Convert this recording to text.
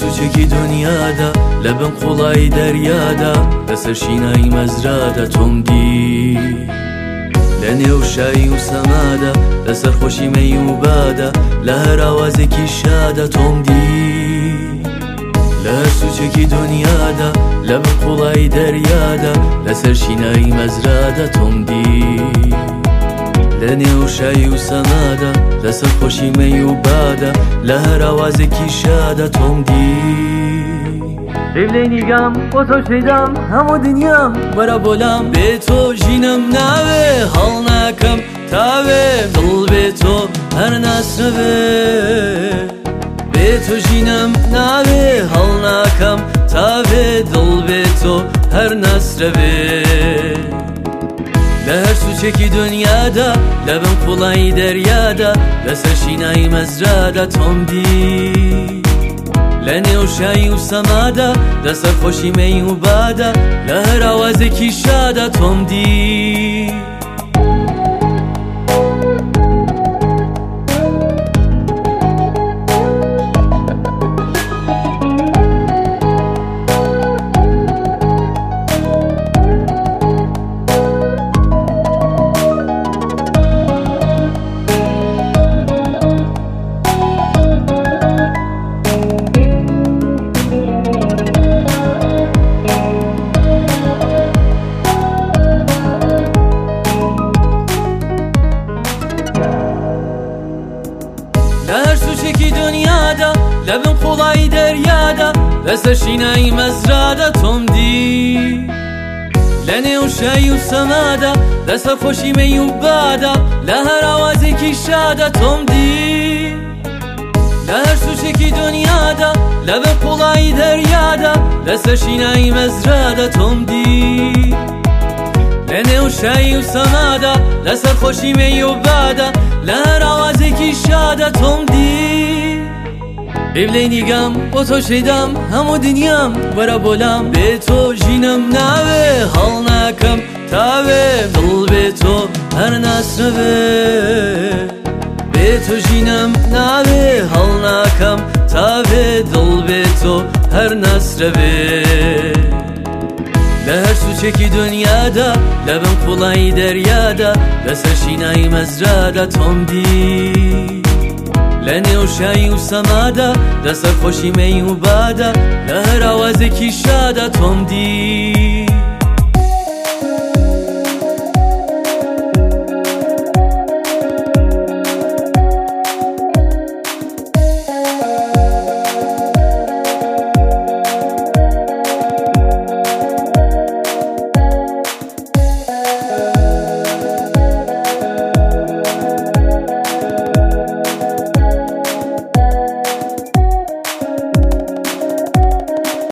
سوچێکی دنیادا لەبن قوڵایی دەریادا لەسەر شینایی مەزرادا تۆم دی لە نێو شایی و سەمادا لەسەر خۆشی مەی و بادا لە هەر ئاوازێکی شادا تۆم دی لە هەر سوچێکی دنیادا لەبن قوڵایی دەریادا لەسەر شینایی مەزرادا تۆم دی لە نێو شایی و سەمادا لەسەر خۆشی مەی و بادا لە هەر ئاوازێکی شادا تۆم دی بێ نیگام بۆ تۆ شەیدام هەموو دنیام وەرە بۆلام بێ تۆ ژینم ناوێ هەڵ ناکەم تاوێ دڵ بێ تۆ هەر ناسرەوێ بێ تۆ ژینم ناوێ هەڵ ناکەم تاوێ دڵ بێ تۆ هەر ناسرەوێ لە هەر سوچێکی دنیادا لەبن قوڵایی دەریادا لەسەر شینایی مەزرادا تۆم دی لە نێو شایی و سەمادا لەسەر خۆشی مەی و بادا لە هەر ئاوازێکی شادا تۆم دی لەهەر سوچێکی دنیادا لەبن قوڵایی دەریادا لەسەر شینایی مەزرادا تۆم دی لە نێو شایی و سەمادا لەسەر خۆشی مەی و بادا لە هەر ئاوازێکی شادا تۆم دی لە هەر سوچێکی دنیادا لەبن قوڵایی دەریادا لەسەر شینایی مەزرادا تۆم دی لە نێو شایی و سەمادا لەسەر خۆشی مەی و بادا لە هەر ئاوازێکی شادا تۆم دی بێ نیگام بۆ تۆ شەیدام هەموو دنیام وەرە بۆلام بێ تۆ ژینم ناوێ هەڵ ناکەم تاوێ دڵ بێ تۆ هەر ناسرەوێ بێ تۆ ژینم ناوێ هەڵ ناکەم تاوێ دڵ بێ تۆ هەر ناسرەوێ لە هەر سوچێکی دنیادا لەبن قوڵایی دەریادا لەسەر شینایی مەزرادا تۆم دی لە نێو شایی و سەمادا لەسەر خۆشی مەی و بادا لە هەر ئاوازێکی شادا تۆم دی